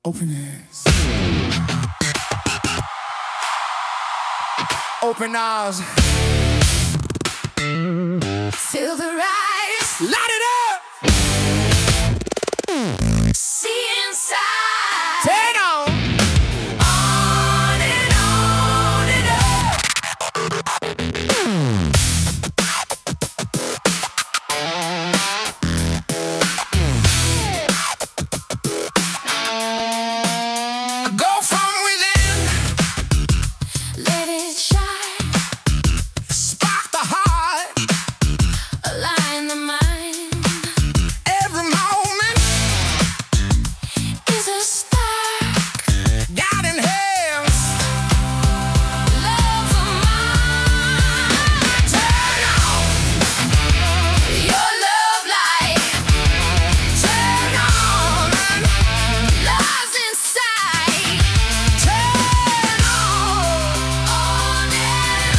Open eyes. Open eyes. Silver eyes. Light it up. See inside. Turn on. On and on and Go from within. let it shine. Spark the heart. Align the mind. Every moment. Is a spark. Guiding hands. Love of mine. Turn on your love light. Turn on love's inside. Turn on and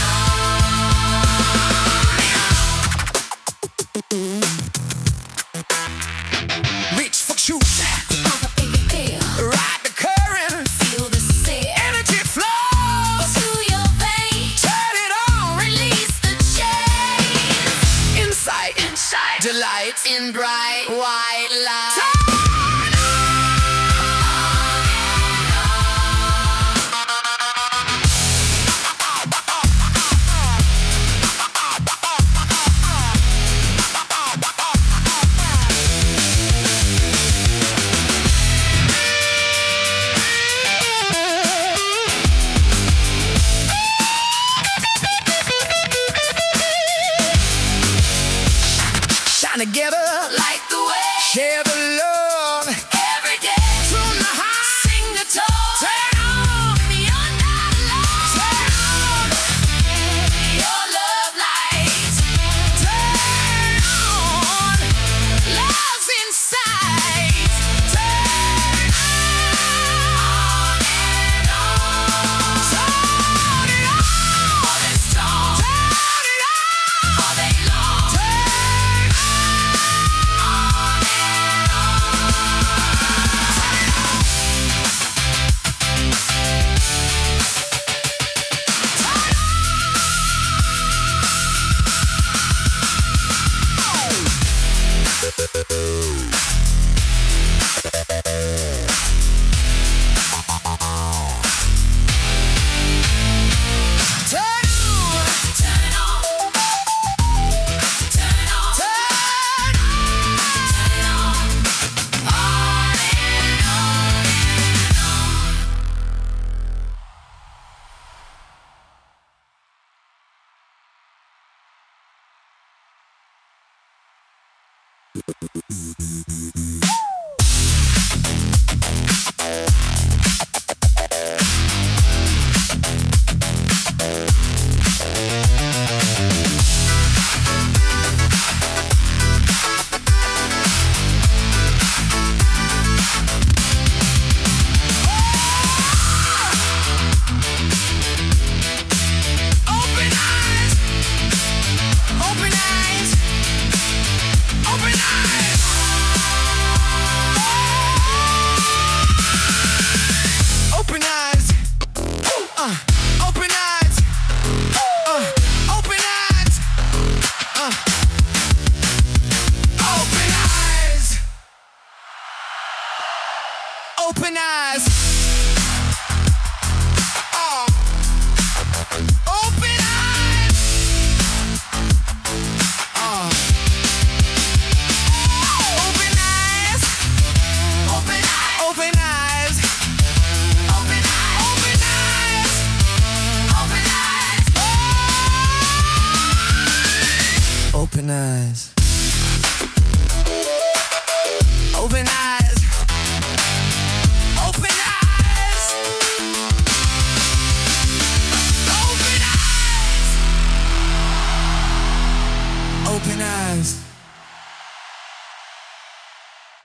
Reach for truth. on. Feel Ride the current. the sea. Energy flows. To your veins. Turn it on. Release the chains. Insight. Delight. In bright white light. Turn Shine together. Light the way. Share the love. Every day. From the heart. Sing the tone. Turn on. You're not alone. Turn on. Your love light. Turn on. Love's inside. Turn on and on. Turn it on. All this tone. Turn it on. All day long. Turn On and Turn on. turn on. Turn on. Turn Turn on. On and on and on. Open eyes. Open eyes. Open eyes. Open eyes. Open eyes. Open eyes. Open eyes. Open eyes.